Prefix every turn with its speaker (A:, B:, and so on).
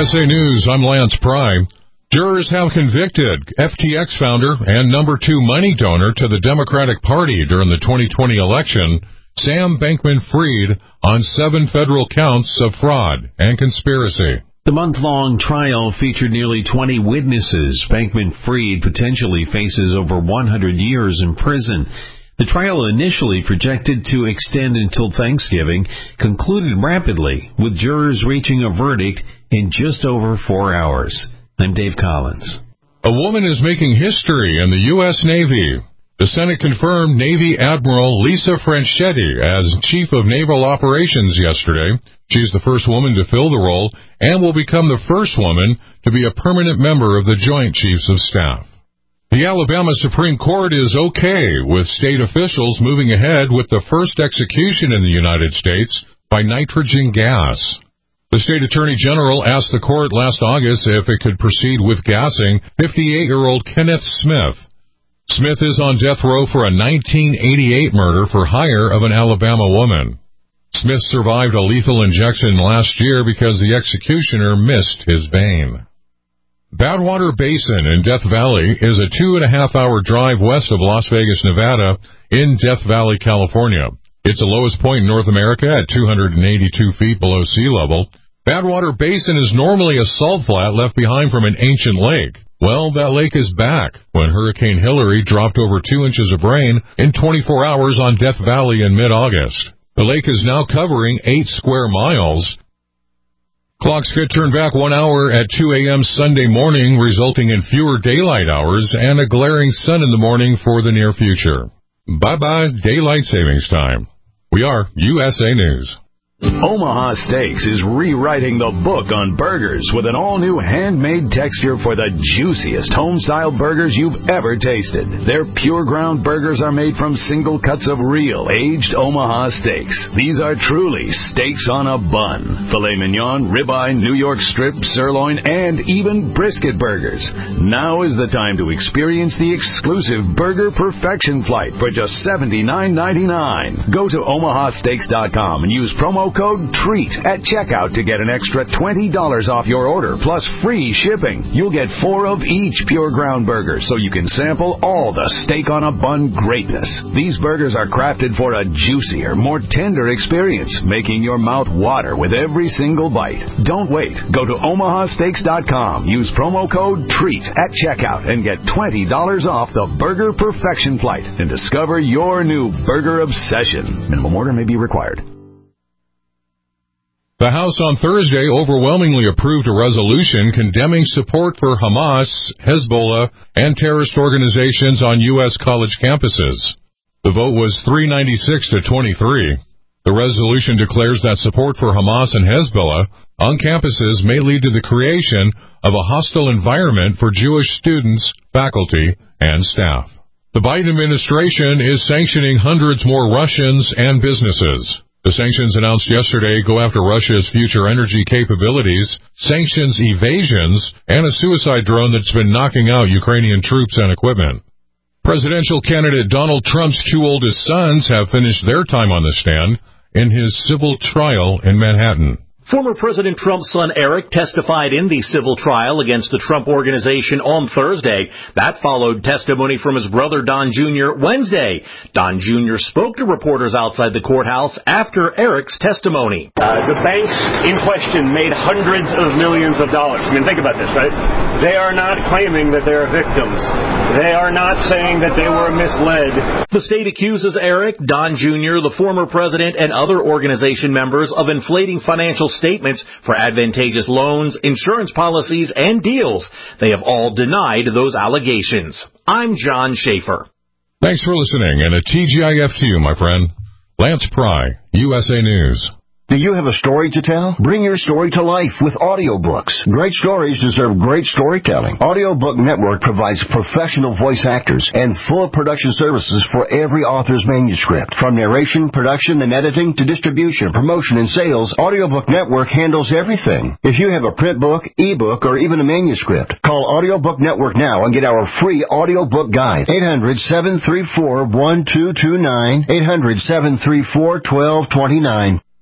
A: USA News, I'm Lance Pry. Jurors have convicted FTX founder and number 2 money donor to the Democratic Party during the 2020 election, Sam Bankman-Fried, on 7 federal counts of fraud and conspiracy.
B: The month-long trial featured nearly 20 witnesses. Bankman-Fried potentially faces over 100 years in prison. The trial, initially projected to extend until Thanksgiving, concluded rapidly, with jurors reaching a verdict in just over 4 hours. I'm Dave Collins.
A: A woman is making history in the U.S. Navy. The Senate confirmed Navy Admiral Lisa Franchetti as Chief of Naval Operations yesterday. She's the first woman to fill the role and will become the first woman to be a permanent member of the Joint Chiefs of Staff. The Alabama Supreme Court is okay with state officials moving ahead with the first execution in the United States by nitrogen gas. The state attorney general asked the court last August if it could proceed with gassing 58-year-old Kenneth Smith. Smith is on death row for a 1988 murder for hire of an Alabama woman. Smith survived a lethal injection last year because the executioner missed his vein. Badwater Basin in Death Valley is a 2.5-hour drive west of Las Vegas, Nevada, in Death Valley, California. It's the lowest point in North America at 282 feet below sea level. Badwater Basin is normally a salt flat left behind from an ancient lake. Well, that lake is back when Hurricane Hilary dropped over 2 inches of rain in 24 hours on Death Valley in mid-August. The lake is now covering 8 square miles. Clocks get turned back 1 hour at 2 a.m. Sunday morning, resulting in fewer daylight hours and a glaring sun in the morning for the near future. Bye-bye daylight savings time. We are USA News.
C: Omaha Steaks is rewriting the book on burgers with an all-new handmade texture for the juiciest home-style burgers you've ever tasted. Their pure ground burgers are made from single cuts of real, aged Omaha steaks. These are truly steaks on a bun. Filet mignon, ribeye, New York strip, sirloin, and even brisket burgers. Now is the time to experience the exclusive Burger Perfection Flight for just $79.99. Go to omahasteaks.com and use promo code TREAT at checkout to get an extra $20 off your order, plus free shipping. You'll get 4 of each pure ground burger, so you can sample all the steak on a bun greatness. These burgers are crafted for a juicier, more tender experience, making your mouth water with every single bite. Don't wait. Go to omahasteaks.com. Use promo code TREAT at checkout and get $20 off the Burger Perfection Flight and discover your new burger obsession. Minimum order may be required.
A: The House on Thursday overwhelmingly approved a resolution condemning support for Hamas, Hezbollah, and terrorist organizations on U.S. college campuses. The vote was 396 to 23. The resolution declares that support for Hamas and Hezbollah on campuses may lead to the creation of a hostile environment for Jewish students, faculty, and staff. The Biden administration is sanctioning hundreds more Russians and businesses. The sanctions announced yesterday go after Russia's future energy capabilities, sanctions evasions, and a suicide drone that's been knocking out Ukrainian troops and equipment. Presidential candidate Donald Trump's 2 oldest sons have finished their time on the stand in his civil trial in Manhattan.
D: Former President Trump's son Eric testified in the civil trial against the Trump Organization on Thursday. That followed testimony from his brother Don Jr. Wednesday. Don Jr. spoke to reporters outside the courthouse after Eric's testimony.
E: The banks in question made hundreds of millions of dollars. I mean, think about this, right? They are not claiming that they're victims. They are not saying that they were misled.
D: The state accuses Eric, Don Jr., the former president, and other organization members of inflating financial statements for advantageous loans, insurance policies, and deals. They have all denied those allegations. I'm John Schaefer.
A: Thanks for listening, and a TGIF to you, my friend. Lance Pry, USA News.
F: Do you have a story to tell? Bring your story to life with audiobooks. Great stories deserve great storytelling. Audiobook Network provides professional voice actors and full production services for every author's manuscript. From narration, production, and editing to distribution, promotion, and sales, Audiobook Network handles everything. If you have a print book, ebook, or even a manuscript, call Audiobook Network now and get our free audiobook guide. 800-734-1229. 800-734-1229.